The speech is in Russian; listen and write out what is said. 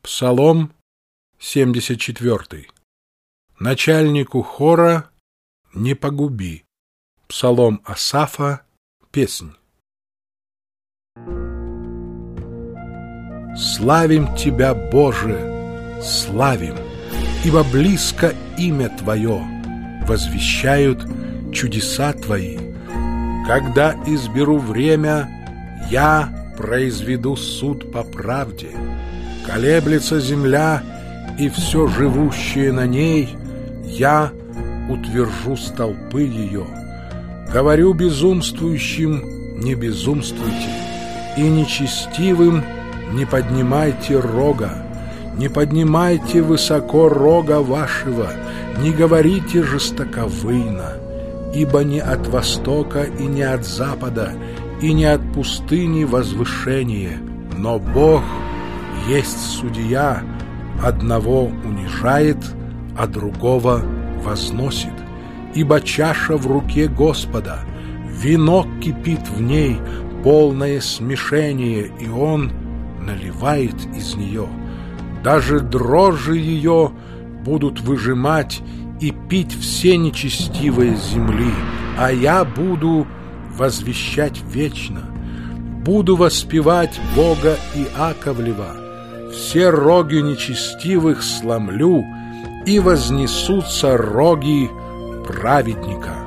Псалом 74. Начальнику хора не погуби. Псалом Асафа. Песнь. Славим Тебя, Боже, славим, ибо близко имя Твое, возвещают чудеса Твои. Когда изберу время, я произведу суд по правде. Колеблется земля и все живущее на ней, я утвержу столпы ее. Говорю безумствующим: не безумствуйте, и нечестивым: не поднимайте рога, не поднимайте высоко рога вашего, не говорите жестоковыйно, ибо не от востока и не от запада, и не от пустыни возвышение, но Бог есть судья, одного унижает, а другого возносит. Ибо чаша в руке Господа, вино кипит в ней, полное смешение, и Он наливает из нее. Даже дрожжи ее будут выжимать и пить все нечестивые земли, а я буду возвещать вечно, буду воспевать Бога Иаковлева. Все роги нечестивых сломлю, и вознесутся роги праведника.